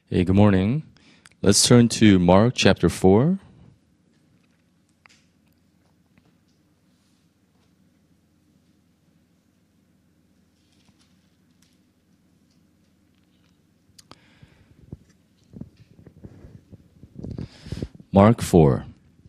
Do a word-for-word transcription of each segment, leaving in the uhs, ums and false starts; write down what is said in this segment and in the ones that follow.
Hey, good morning. Let's turn to Mark chapter four. Mark four.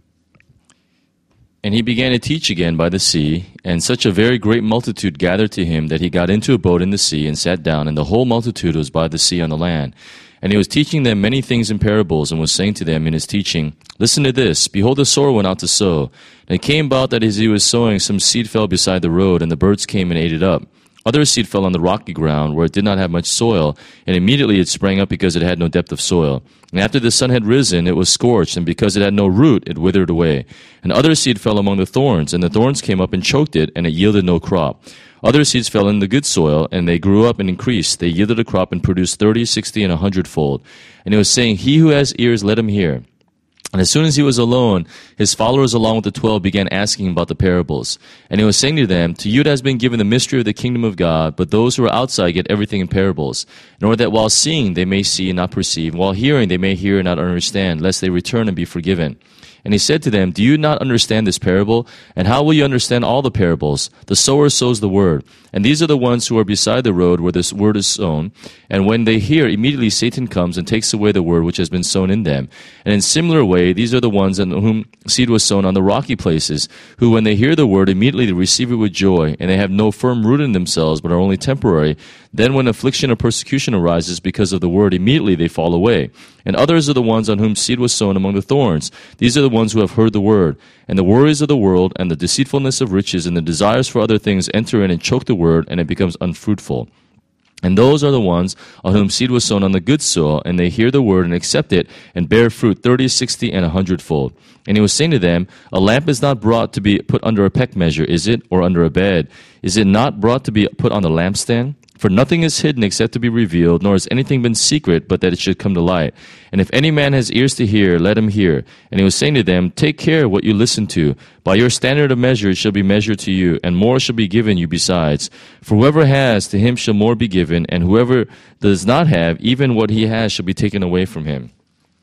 And he began to teach again by the sea, and such a very great multitude gathered to him that he got into a boat in the sea and sat down, and the whole multitude was by the sea on the land. And he was teaching them many things in parables, and was saying to them in his teaching, Listen to this, behold, the sower went out to sow. And it came about that as he was sowing, some seed fell beside the road, and the birds came and ate it up. Other seed fell on the rocky ground, where it did not have much soil, and immediately it sprang up because it had no depth of soil. And after the sun had risen, it was scorched, and because it had no root, it withered away. And other seed fell among the thorns, and the thorns came up and choked it, and it yielded no crop. Other seeds fell in the good soil, and they grew up and increased. They yielded a crop and produced thirty, sixty, and a hundredfold. And he was saying, He who has ears, let him hear. And as soon as he was alone, his followers along with the twelve began asking him about the parables. And he was saying to them, To you it has been given the mystery of the kingdom of God, but those who are outside get everything in parables, in order that while seeing they may see and not perceive, while hearing they may hear and not understand, lest they return and be forgiven. And he said to them, Do you not understand this parable? And how will you understand all the parables? The sower sows the word. And these are the ones who are beside the road where this word is sown. And when they hear, immediately Satan comes and takes away the word which has been sown in them. And in similar way, these are the ones in whom seed was sown on the rocky places, who when they hear the word, immediately receive it with joy. And they have no firm root in themselves, but are only temporary. Then when affliction or persecution arises because of the word, immediately they fall away. And others are the ones on whom seed was sown among the thorns. These are the ones who have heard the word. And the worries of the world and the deceitfulness of riches and the desires for other things enter in and choke the word, and it becomes unfruitful. And those are the ones on whom seed was sown on the good soil, and they hear the word and accept it, and bear fruit thirty, sixty, and a hundredfold. And he was saying to them, A lamp is not brought to be put under a peck measure, is it? Or under a bed? Is it not brought to be put on the lampstand? For nothing is hidden except to be revealed, nor has anything been secret, but that it should come to light. And if any man has ears to hear, let him hear. And he was saying to them, Take care what you listen to. By your standard of measure it shall be measured to you, and more shall be given you besides. For whoever has, to him shall more be given, and whoever does not have, even what he has shall be taken away from him.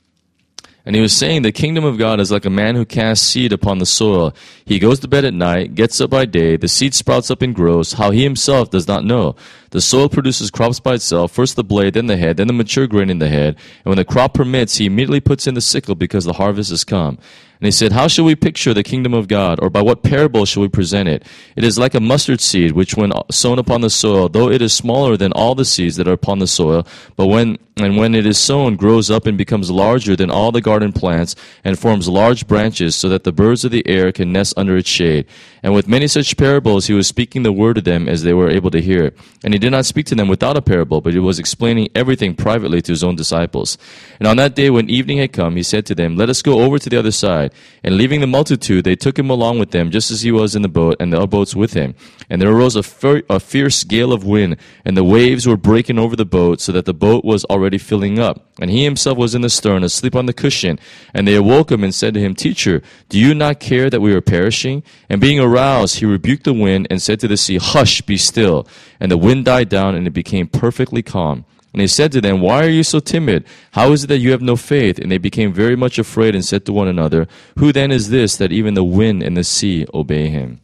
And he was saying, the kingdom of God is like a man who casts seed upon the soil. He goes to bed at night, gets up by day, the seed sprouts up and grows, how he himself does not know. The soil produces crops by itself, first the blade, then the head, then the mature grain in the head. And when the crop permits, he immediately puts in the sickle because the harvest has come. And he said, How shall we picture the kingdom of God, or by what parable shall we present it? It is like a mustard seed, which when sown upon the soil, though it is smaller than all the seeds that are upon the soil, but when and when it is sown, grows up and becomes larger than all the garden plants, and forms large branches, so that the birds of the air can nest under its shade. And with many such parables he was speaking the word to them as they were able to hear. And he did not speak to them without a parable, but he was explaining everything privately to his own disciples. And on that day when evening had come, he said to them, Let us go over to the other side. And leaving the multitude, they took him along with them, just as he was in the boat, and the other boats with him. And there arose a, fer- a fierce gale of wind, and the waves were breaking over the boat, so that the boat was already filling up. And he himself was in the stern, asleep on the cushion. And they awoke him and said to him, Teacher, do you not care that we are perishing? And being aroused, he rebuked the wind, and said to the sea, Hush, be still. And the wind died down, and it became perfectly calm. And he said to them, Why are you so timid? How is it that you have no faith? And they became very much afraid and said to one another, Who then is this that even the wind and the sea obey him?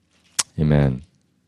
Amen.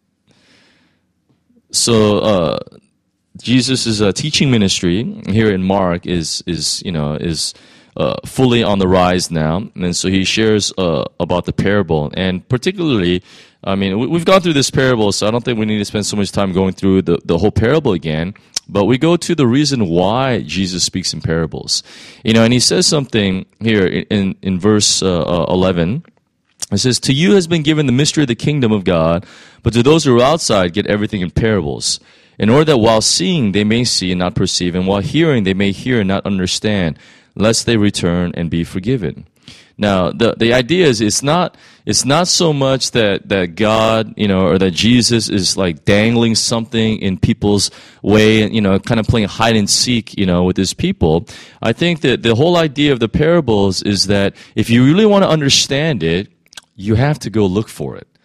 So, uh, Jesus' uh, teaching ministry here in Mark is, is you know, is uh, fully on the rise now. And so he shares uh, about the parable. And particularly, I mean, we've gone through this parable, so I don't think we need to spend so much time going through the, the whole parable again. But we go to the reason why Jesus speaks in parables. You know, and he says something here in, in verse uh, eleven. It says, To you has been given the mystery of the kingdom of God, but to those who are outside get everything in parables, in order that while seeing they may see and not perceive, and while hearing they may hear and not understand, lest they return and be forgiven. Now, the the idea is it's not it's not so much that, that God, you know, or that Jesus is like dangling something in people's way, you know, kind of playing hide and seek, you know, with his people. I think that the whole idea of the parables is that if you really want to understand it, you have to go look for it.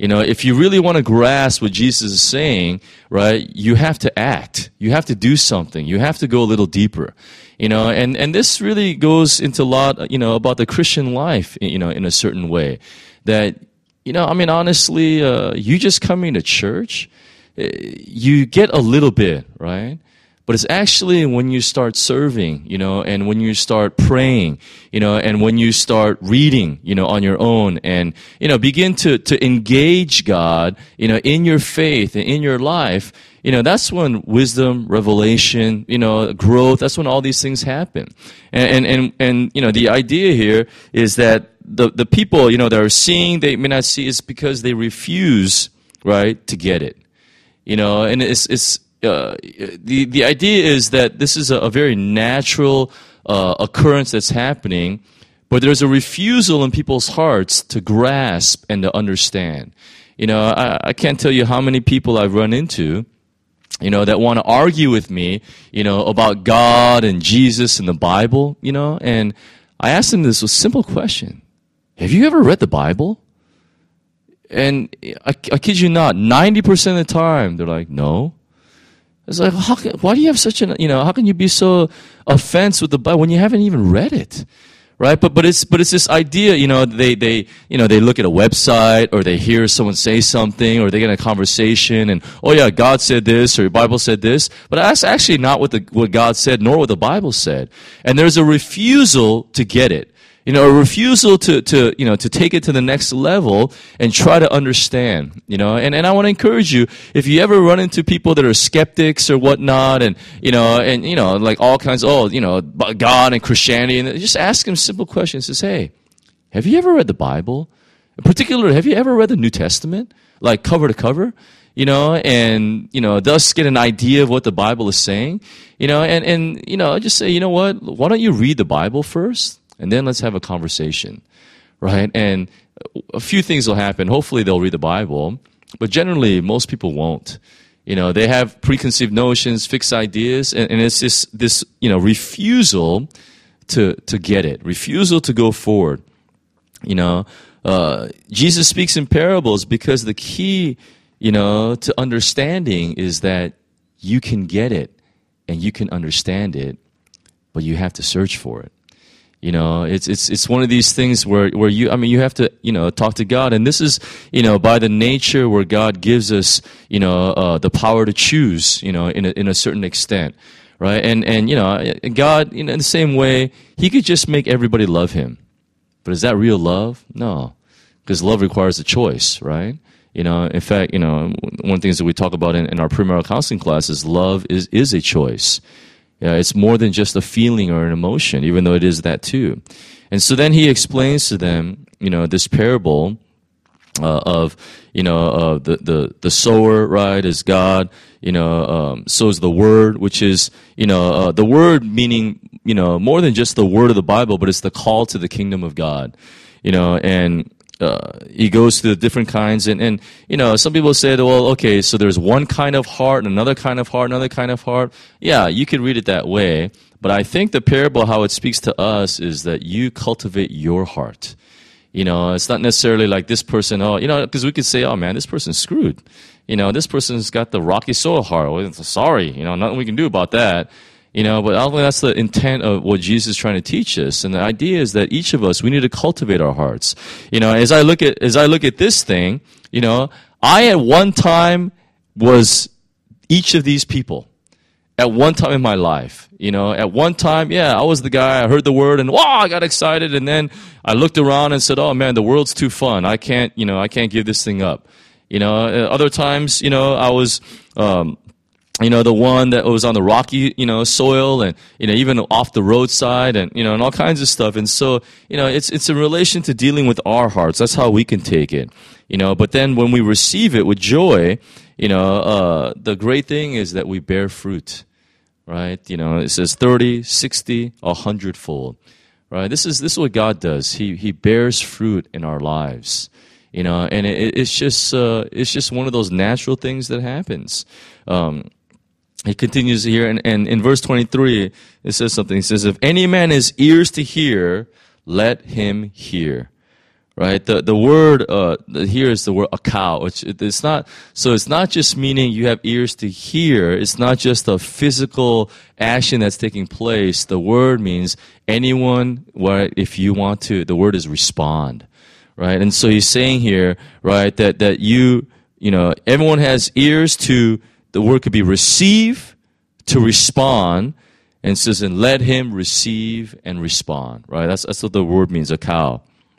You know, if you really want to grasp what Jesus is saying, right, you have to act. You have to do something. You have to go a little deeper. You know, and, and this really goes into a lot, you know, about the Christian life, you know, in a certain way. That, you know, I mean, honestly, uh, you just coming to church, you get a little bit, right? But it's actually when you start serving, you know, and when you start praying, you know, and when you start reading, you know, on your own and, you know, begin to, to engage God, you know, in your faith and in your life, you know, that's when wisdom, revelation, you know, growth, that's when all these things happen. And, and, and, and you know, the idea here is that the, the people, you know, that are seeing, they may not see, it's because they refuse, right, to get it. You know, and it's, it's, Uh, the the idea is that this is a, a very natural uh, occurrence that's happening, but there's a refusal in people's hearts to grasp and to understand. You know, I, I can't tell you how many people I've run into, you know, that want to argue with me, you know, about God and Jesus and the Bible, you know, and I asked them this simple question: have you ever read the Bible? And I, I kid you not, ninety percent of the time they're like, no. It's like, how can, why do you have such an, you know, how can you be so offensive with the Bible when you haven't even read it, right? But but it's but it's this idea, you know, they they you know they look at a website or they hear someone say something or they get in a conversation and oh yeah, God said this or the Bible said this, but that's actually not what the what God said nor what the Bible said, and there's a refusal to get it. You know, a refusal to, to, you know, to take it to the next level and try to understand, you know, and, and I want to encourage you, if you ever run into people that are skeptics or whatnot and, you know, and, you know, like all kinds of, oh, you know, God and Christianity, and just ask them simple questions. Says, hey, have you ever read the Bible? In particular, have you ever read the New Testament? Like cover to cover? You know, and, you know, thus get an idea of what the Bible is saying, you know, and, and, you know, just say, you know what, why don't you read the Bible first? And then let's have a conversation, right? And a few things will happen. Hopefully they'll read the Bible, but generally most people won't. You know, they have preconceived notions, fixed ideas, and, and it's this, this, you know, refusal to, to get it, refusal to go forward. You know, uh, Jesus speaks in parables because the key, you know, to understanding is that you can get it and you can understand it, but you have to search for it. You know, it's it's it's one of these things where where you I mean you have to you know talk to God, and this is you know by the nature where God gives us you know uh, the power to choose you know in a, in a certain extent, right? And and you know God you know, in the same way He could just make everybody love Him, but is that real love? No, because love requires a choice, right? You know, in fact, you know one of the things that we talk about in, in our premarital counseling class is love is is a choice. Yeah, it's more than just a feeling or an emotion, even though it is that too. And so then he explains to them, you know, this parable uh, of, you know, uh, the, the, the sower, right, is God, you know, um, sows the word, which is, you know, uh, the word meaning, you know, more than just the word of the Bible, but it's the call to the kingdom of God, you know, and Uh, he goes through the different kinds, and, and you know, some people say, well, okay, so there's one kind of heart, and another kind of heart, another kind of heart. Yeah, you could read it that way, but I think the parable, how it speaks to us, is that you cultivate your heart. You know, it's not necessarily like this person, oh, you know, because we could say, oh man, this person's screwed. You know, this person's got the rocky soil heart. Well, sorry, you know, nothing we can do about that. You know, but I don't think that's the intent of what Jesus is trying to teach us. And the idea is that each of us, we need to cultivate our hearts. You know, as I look at, as I look at this thing, you know, I at one time was each of these people. At one time in my life. You know, at one time, yeah, I was the guy, I heard the word and wow, I got excited. And then I looked around and said, oh man, the world's too fun. I can't, you know, I can't give this thing up. You know, other times, you know, I was, um, you know, the one that was on the rocky, you know, soil and, you know, even off the roadside and, you know, and all kinds of stuff. And so, you know, it's, it's in relation to dealing with our hearts. That's how we can take it, you know, but then when we receive it with joy, you know, uh, the great thing is that we bear fruit, right? You know, it says thirty, sixty, a hundredfold, right? This is, this is what God does. He, he bears fruit in our lives. You know, and it, it's just, uh, it's just one of those natural things that happens. Um, He continues here, and, and in verse twenty-three, it says something. It says, if any man has ears to hear, let him hear. right? The the word uh, here is the word akao. Which it's not. So it's not just meaning you have ears to hear. It's not just a physical action that's taking place. The word means anyone. What if you want to? The word is respond, right? And so he's saying here, right, that that you you know everyone has ears to. The word could be receive, to respond. And it says, and let him receive and respond, right? That's that's what the word means, akao.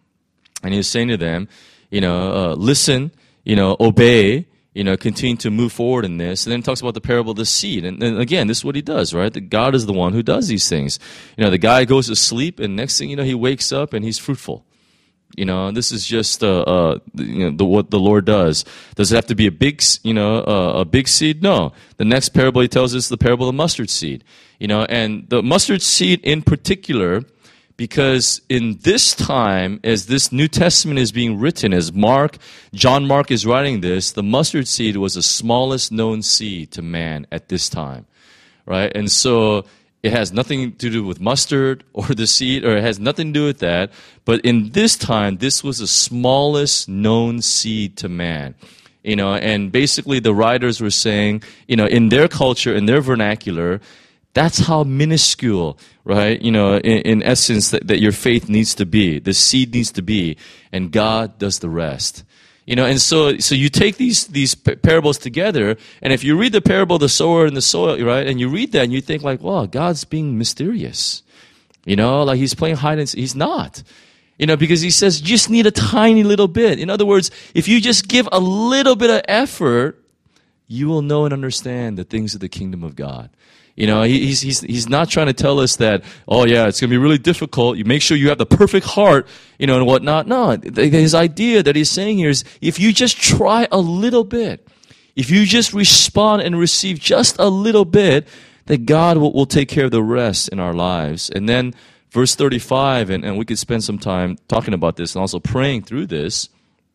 And he's saying to them, you know, uh, listen, you know, obey, you know, continue to move forward in this. And then it talks about the parable of the seed. And, and again, this is what he does, right? That God is the one who does these things. You know, the guy goes to sleep, and next thing you know, he wakes up and he's fruitful. You know, this is just uh, uh, you know, the, what the Lord does. Does it have to be a big, you know, uh, a big seed? No. The next parable he tells us is the parable of the mustard seed. You know, and the mustard seed in particular, because in this time, as this New Testament is being written, as Mark, John Mark is writing this, the mustard seed was the smallest known seed to man at this time, right? And so it has nothing to do with mustard or the seed, or it has nothing to do with that. But in this time, this was the smallest known seed to man. You know, and basically the writers were saying, you know, in their culture, in their vernacular, that's how minuscule, right? You know, in, in essence, that, that your faith needs to be. The seed needs to be, and God does the rest. You know, and so so you take these these parables together, and if you read the parable of the sower and the soil, right, and you read that, and you think like, wow, God's being mysterious. You know, like he's playing hide and seek. He's not. You know, because he says, you just need a tiny little bit. In other words, if you just give a little bit of effort, you will know and understand the things of the kingdom of God. You know, he's he's he's not trying to tell us that, oh yeah, it's going to be really difficult. You make sure you have the perfect heart, you know, and whatnot. No, his idea that he's saying here is, if you just try a little bit, if you just respond and receive just a little bit, that God will, will take care of the rest in our lives. And then verse thirty-five, and, and we could spend some time talking about this and also praying through this,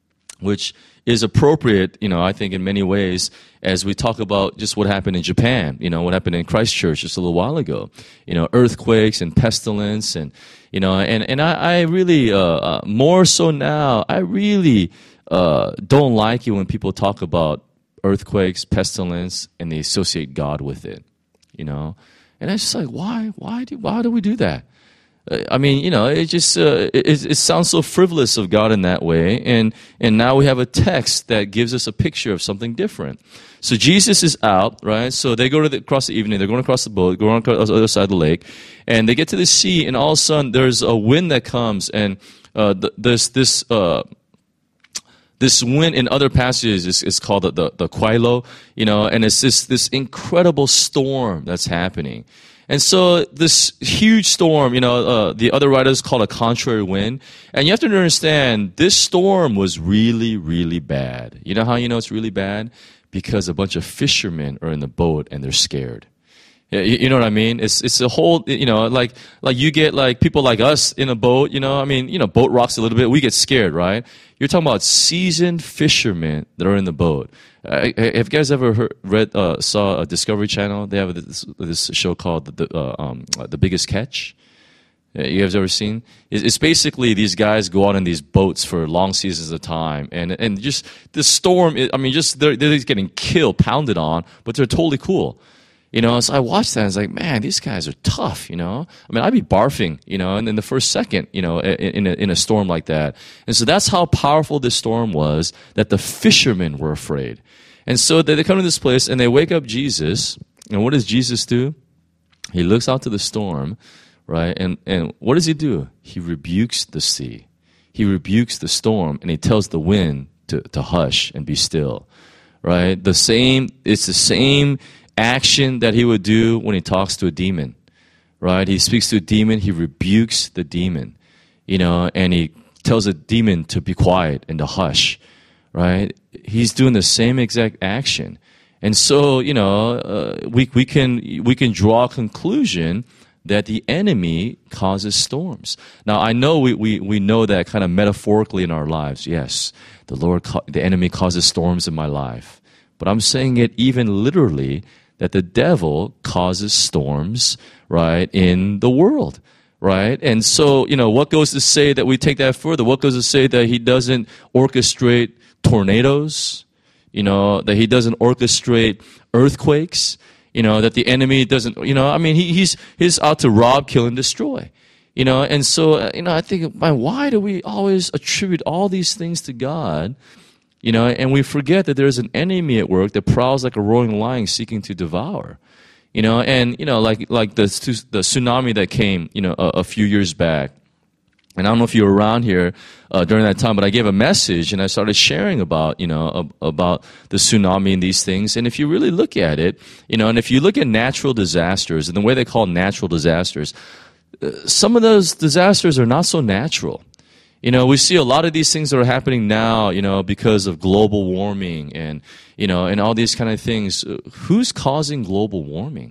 which is appropriate, you know, I think in many ways, as we talk about just what happened in Japan, you know, what happened in Christchurch just a little while ago, you know, earthquakes and pestilence, and, you know, and, and I, I really, uh, uh, more so now, I really uh, don't like it when people talk about earthquakes, pestilence, and they associate God with it, you know. And it's just like, why, why do, why do we do that? I mean, you know, it just uh, it, it sounds so frivolous of God in that way, and and now we have a text that gives us a picture of something different. So Jesus is out, right? So they go to the, across the evening. They're going across the boat, going across the other side of the lake, and they get to the sea, and all of a sudden there's a wind that comes, and uh, th- this this. Uh, This wind in other passages is, is called the, the, the Kwailo, you know, and it's this, this incredible storm that's happening. And so this huge storm, you know, uh, the other writers call it a contrary wind. And you have to understand, this storm was really, really bad. You know how you know it's really bad? Because a bunch of fishermen are in the boat and they're scared. You know what I mean? It's it's a whole, you know, like like you get like people like us in a boat, you know, I mean, you know, boat rocks a little bit, we get scared, right? You're talking about seasoned fishermen that are in the boat. Uh, have you guys ever heard, read, uh, saw a Discovery Channel? They have this, this show called The, uh, um, The Biggest Catch. You guys ever seen? It's basically these guys go out in these boats for long seasons of time, and and just the storm. I mean, just they're they're just getting killed, pounded on, but they're totally cool. You know, so I watched that and I was like, man, these guys are tough, you know. I mean, I'd be barfing, you know, and in the first second, you know, in, in, a, in a storm like that. And so that's how powerful this storm was, that the fishermen were afraid. And so they, they come to this place and they wake up Jesus. And what does Jesus do? He looks out to the storm, right? And, and what does he do? He rebukes the sea. He rebukes the storm, and he tells the wind to, to hush and be still, right? The same, it's the same action that he would do when he talks to a demon, right? He speaks to a demon, he rebukes the demon, you know, and he tells a demon to be quiet and to hush, right? He's doing the same exact action. And so, you know, uh, we we can we can draw a conclusion that the enemy causes storms. Now, I know we, we, we know that kind of metaphorically in our lives. Yes, the Lord, the enemy causes storms in my life. But I'm saying it even literally, that the devil causes storms, right, in the world, right? And so, you know, what goes to say that we take that further? What goes to say that he doesn't orchestrate tornadoes? You know, that he doesn't orchestrate earthquakes? You know, that the enemy doesn't, you know, I mean, he, he's, he's out to rob, kill, and destroy. You know, and so, uh, you know, I think, man, why do we always attribute all these things to God? You know, and we forget that there's an enemy at work that prowls like a roaring lion seeking to devour. You know, and, you know, like like the, the tsunami that came, you know, a, a few years back. And I don't know if you were around here uh, during that time, but I gave a message and I started sharing about, you know, ab- about the tsunami and these things. And if you really look at it, you know, and if you look at natural disasters and the way they call natural disasters, uh, some of those disasters are not so natural. You know, we see a lot of these things that are happening now, you know, because of global warming and, you know, and all these kind of things. Who's causing global warming?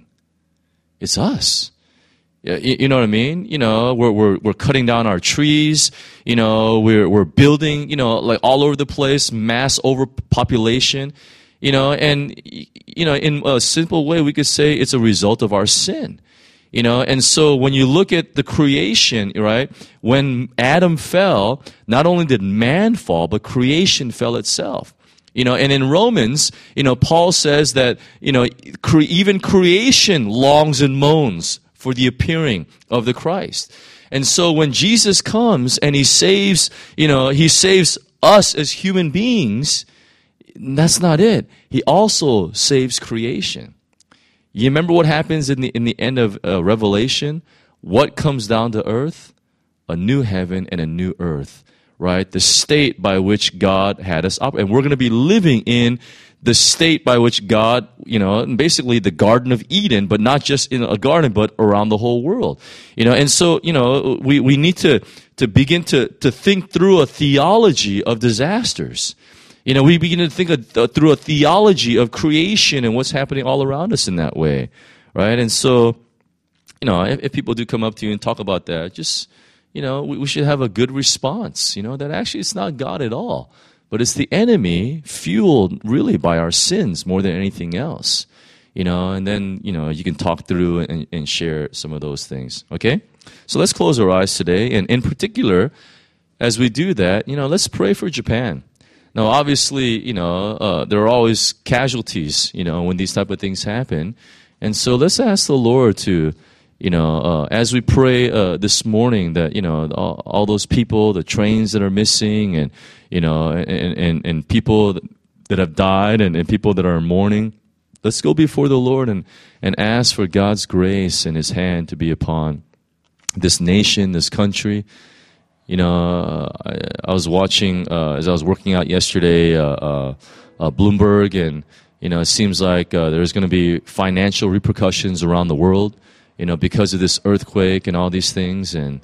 It's us. You know what I mean? You know, we're we're we're cutting down our trees. You know, we're we're building. You know, like all over the place, mass overpopulation. You know, and you know, in a simple way, we could say it's a result of our sin. You know, and so when you look at the creation, right? When Adam fell, not only did man fall, but creation fell itself. You know, and in Romans, you know, Paul says that, you know, cre- even creation longs and moans for the appearing of the Christ. And so when Jesus comes and he saves, you know, he saves us as human beings, that's not it. He also saves creation. You remember what happens in the in the end of uh, Revelation? What comes down to earth? A new heaven and a new earth, right? The state by which God had us operate. And we're going to be living in the state by which God, you know, and basically the Garden of Eden, but not just in a garden, but around the whole world. You know, and so, you know, we, we need to, to begin to, to think through a theology of disasters. You know, we begin to think of, uh, through a theology of creation and what's happening all around us in that way, right? And so, you know, if, if people do come up to you and talk about that, just, you know, we, we should have a good response, you know, that actually it's not God at all. But it's the enemy fueled really by our sins more than anything else. You know, and then, you know, you can talk through and, and share some of those things. Okay? So let's close our eyes today. And in particular, as we do that, you know, let's pray for Japan. Now, obviously, you know, uh, there are always casualties, you know, when these type of things happen. And so let's ask the Lord to, you know, uh, as we pray uh, this morning that, you know, all, all those people, the trains that are missing and, you know, and, and, and people that have died and, and people that are in mourning, let's go before the Lord and, and ask for God's grace and His hand to be upon this nation, this country. You know, uh, I, I was watching, uh, as I was working out yesterday, uh, uh, uh, Bloomberg, and, you know, it seems like uh, there's going to be financial repercussions around the world, you know, because of this earthquake and all these things. And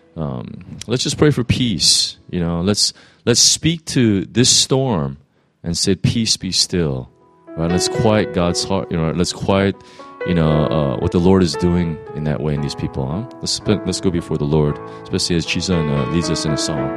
um, let's just pray for peace. You know, let's let's speak to this storm and say, peace be still. Right? Let's quiet God's heart. You know, let's quiet, you know, uh, what the Lord is doing in that way in these people. Huh? Let's let's go before the Lord, especially as Chizun uh, leads us in a song.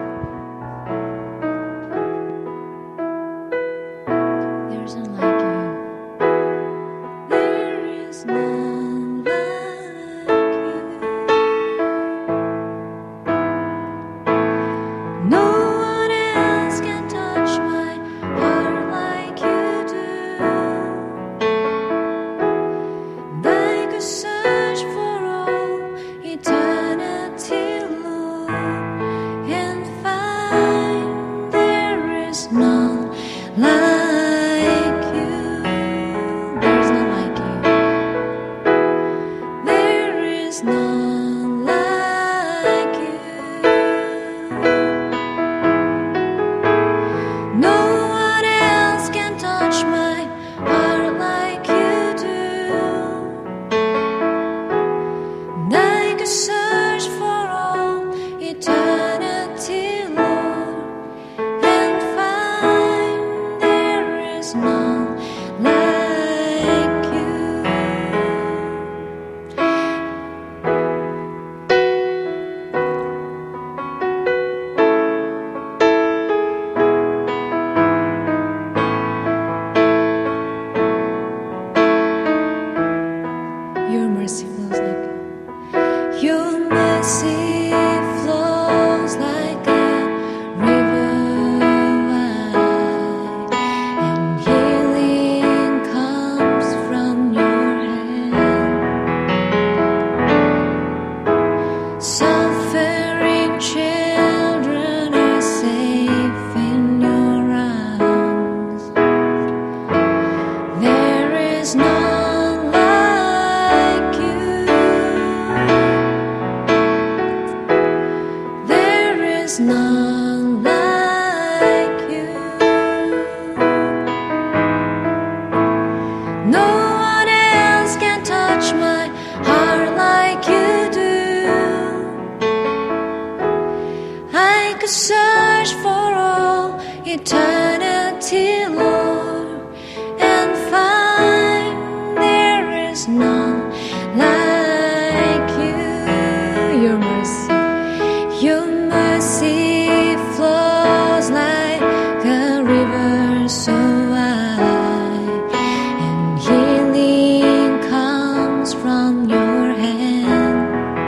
Your mercy flows like your mercy. mercy flows like a river wide, and healing comes from your hand. Suffering children are safe in your arms. There is none like you. There is none like you. No one else can touch my heart like you do. I could search for all eternity, Lord, and find there is none like you. Your mercy, your mercy flows like a river so wide, and healing comes from your hand.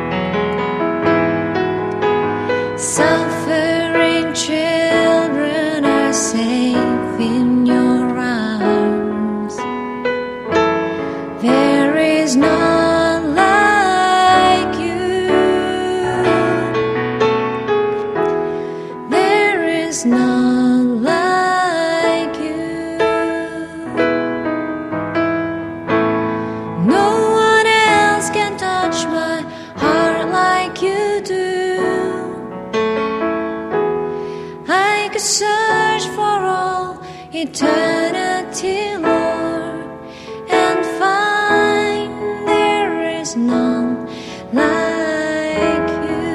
Suffering children are safe in your arms. There is none like you. There is none like you. No one else can touch my heart like you do. I could search for all eternity, Lord, and find there is none like you.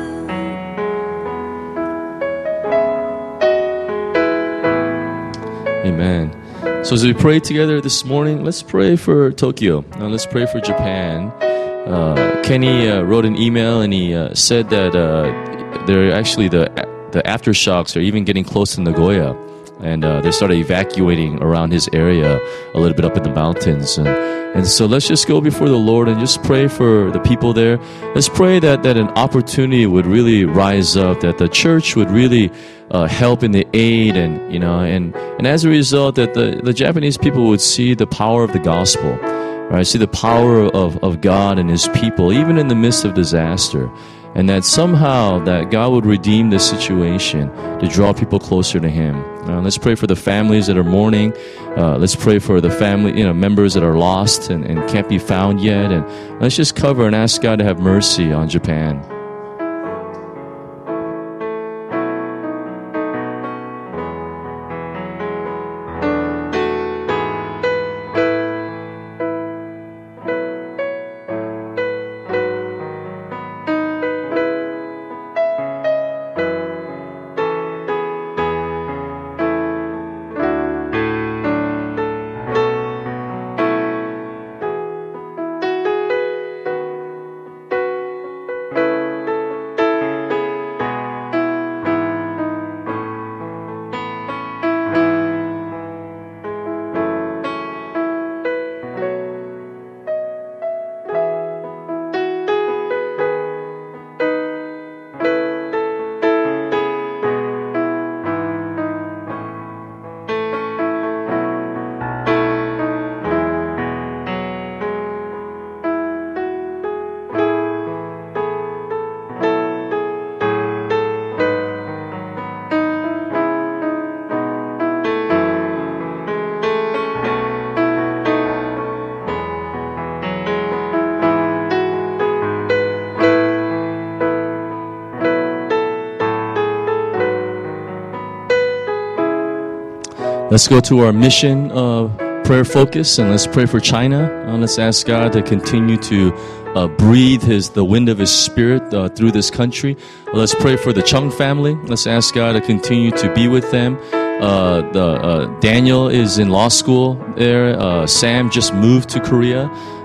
Amen. So as we pray together this morning, let's pray for Tokyo. Now let's pray for Japan. Uh, Kenny uh, wrote an email and he uh, said that uh, they're actually the the aftershocks are even getting close to Nagoya, and uh, they started evacuating around his area a little bit up in the mountains. And, and so let's just go before the Lord and just pray for the people there. Let's pray that, that an opportunity would really rise up, that the church would really uh, help in the aid, and you know, and, and as a result, that the, the Japanese people would see the power of the gospel, right? See the power of, of God and His people, even in the midst of disaster. And that somehow that God would redeem this situation to draw people closer to Him. Uh, let's pray for the families that are mourning. Uh, let's pray for the family, you know, members that are lost and, and can't be found yet. And let's just cover and ask God to have mercy on Japan. Let's go to our mission uh, prayer focus, and let's pray for China. Uh, let's ask God to continue to uh, breathe His the wind of His Spirit uh, through this country. Uh, let's pray for the Chung family. Let's ask God to continue to be with them. Uh, the uh, Daniel is in law school there. Uh, Sam just moved to Korea.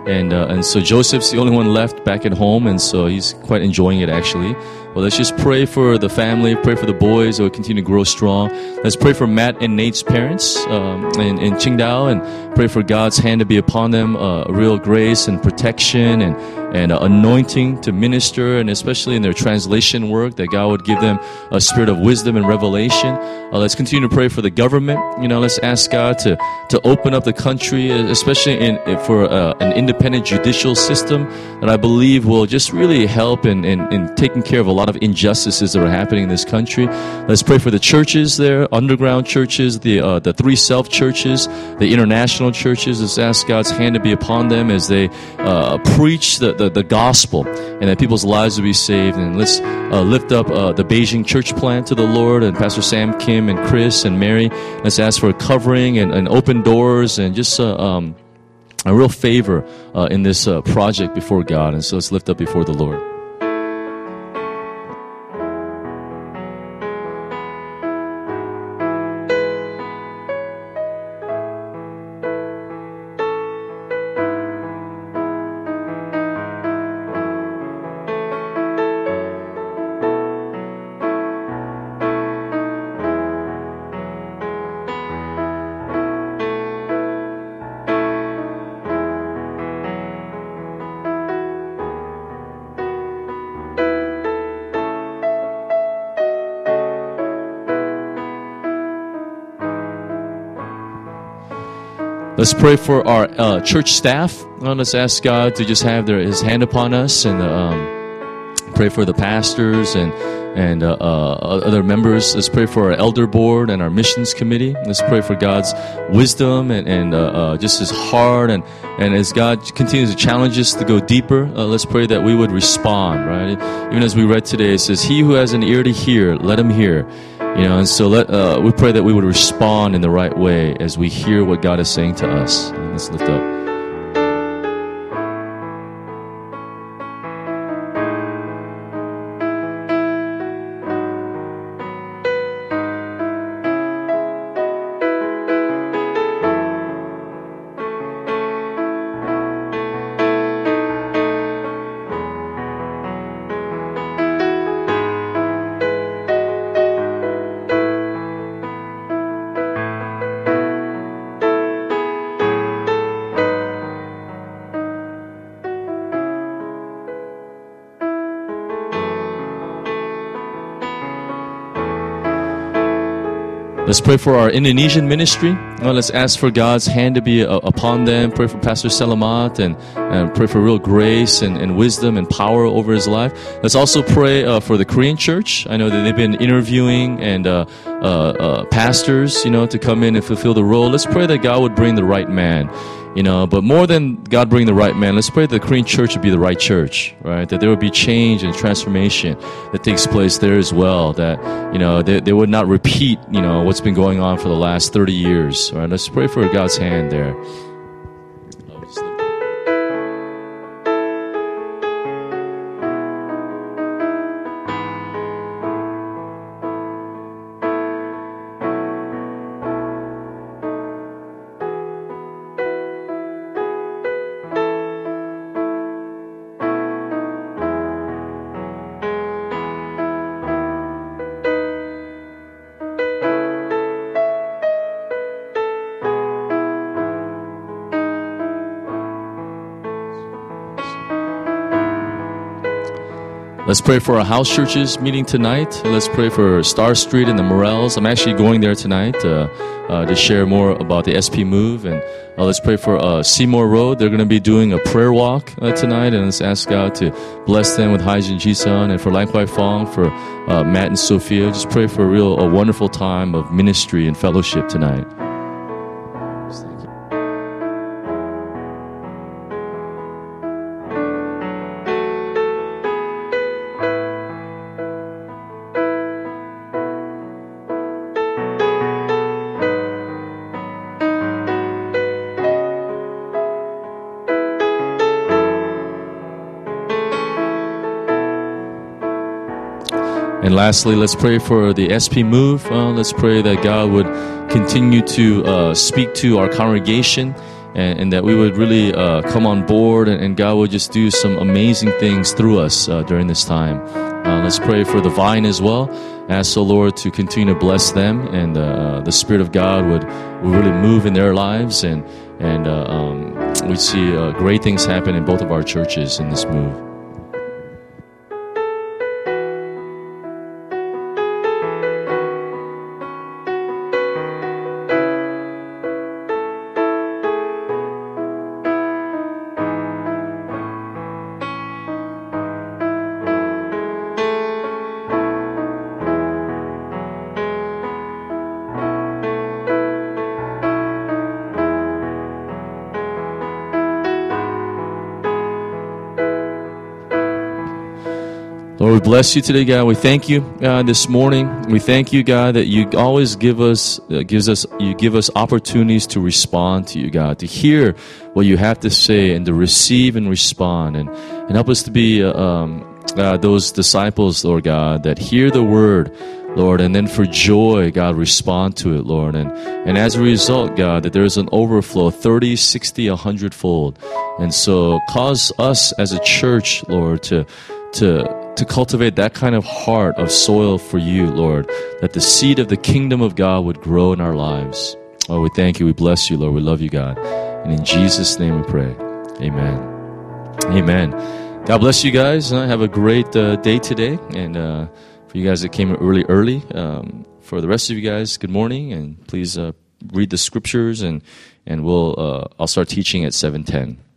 And uh, and so Joseph's the only one left back at home, and so he's quite enjoying it actually. Well, let's just pray for the family, pray for the boys who will continue to grow strong. Let's pray for Matt and Nate's parents um, in, in Qingdao, and pray for God's hand to be upon them, uh, real grace and protection and, and uh, anointing to minister, and especially in their translation work, that God would give them a spirit of wisdom and revelation. Uh, let's continue to pray for the government. You know, let's ask God to, to open up the country, especially in, for uh, an independent judicial system that I believe will just really help in, in, in taking care of a lot of injustices that are happening in this country. Let's pray for the churches there, underground churches, the uh, the three self churches, the international churches. Let's ask God's hand to be upon them as they uh, preach the, the, the gospel, and that people's lives will be saved. And let's uh, lift up uh, the Beijing church plant to the Lord, and Pastor Sam Kim and Chris and Mary. Let's ask for a covering and, and open doors and just uh, um, a real favor uh, in this uh, project before God. And so let's lift up before the Lord. Let's pray for our uh, church staff. Uh, let's ask God to just have their, His hand upon us, and um, pray for the pastors and and uh, uh, other members. Let's pray for our elder board and our missions committee. Let's pray for God's wisdom and, and uh, uh, just His heart. And, and as God continues to challenge us to go deeper, uh, let's pray that we would respond, right? Even as we read today, it says, "He who has an ear to hear, let him hear." You know, and so let, uh, we pray that we would respond in the right way as we hear what God is saying to us. And let's lift up. Let's pray for our Indonesian ministry. Well, let's ask for God's hand to be uh, upon them. Pray for Pastor Selamat, and, and pray for real grace and, and wisdom and power over his life. Let's also pray uh, for the Korean church. I know that they've been interviewing and uh, uh, uh, pastors, you know, to come in and fulfill the role. Let's pray that God would bring the right man. You know, but more than God bring the right man, let's pray that the Korean church would be the right church, right? That there would be change and transformation that takes place there as well. That, you know, they, they would not repeat, you know, what's been going on for the last thirty years, right? Let's pray for God's hand there. Let's pray for our house churches meeting tonight. Let's pray for Star Street and the Morels. I'm actually going there tonight uh, uh, to share more about the S P Move. And uh, let's pray for uh, Seymour Road. They're going to be doing a prayer walk uh, tonight. And let's ask God to bless them with Haijin Jisun. And for Lang Kwai Fong, for uh, Matt and Sophia, just pray for a real, a wonderful time of ministry and fellowship tonight. And lastly, let's pray for the S P Move. Uh, let's pray that God would continue to uh, speak to our congregation and, and that we would really uh, come on board, and, and God would just do some amazing things through us uh, during this time. Uh, let's pray for the Vine as well. Ask the Lord to continue to bless them, and uh, the Spirit of God would, would really move in their lives, and and uh, um, we see uh, great things happen in both of our churches in this move. Lord, we bless you today, God. We thank you, God, this morning. We thank you, God, that you always give us, uh, gives us, you give us opportunities to respond to you, God, to hear what you have to say and to receive and respond, and, and help us to be uh, um, uh, those disciples, Lord God, that hear the word, Lord, and then for joy, God, respond to it, Lord. And, and as a result, God, that there is an overflow, thirty, sixty, a hundredfold. And so cause us as a church, Lord, to, to, to cultivate that kind of heart of soil for you, Lord, that the seed of the kingdom of God would grow in our lives. Oh, we thank you. We bless you, Lord. We love you, God. And in Jesus' name we pray. Amen. Amen. God bless you guys. Uh, have a great uh, day today. And uh, for you guys that came really early, um, for the rest of you guys, good morning. And please uh, read the scriptures, and, and we'll uh, I'll start teaching at seven ten.